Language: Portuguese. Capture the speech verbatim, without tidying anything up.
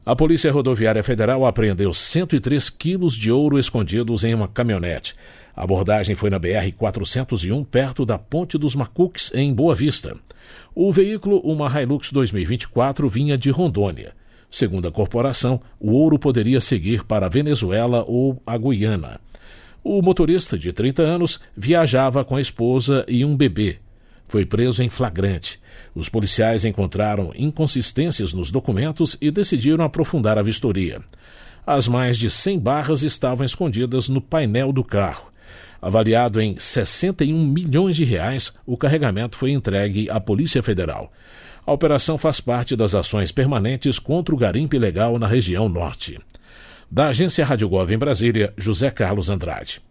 A Polícia Rodoviária Federal apreendeu cento e três quilos de ouro escondidos em uma caminhonete. A abordagem foi na B R quatrocentos e um, perto da Ponte dos Macuques, em Boa Vista. O veículo, uma Hilux dois mil e vinte e quatro, vinha de Rondônia. Segundo a corporação, o ouro poderia seguir para a Venezuela ou a Guiana. O motorista, de trinta anos, viajava com a esposa e um bebê. Foi preso em flagrante. Os policiais encontraram inconsistências nos documentos e decidiram aprofundar a vistoria. As mais de cem barras estavam escondidas no painel do carro. Avaliado em sessenta e um milhões de reais, o carregamento foi entregue à Polícia Federal. A operação faz parte das ações permanentes contra o garimpo ilegal na região norte. Da Agência Rádio Gov em Brasília, José Carlos Andrade.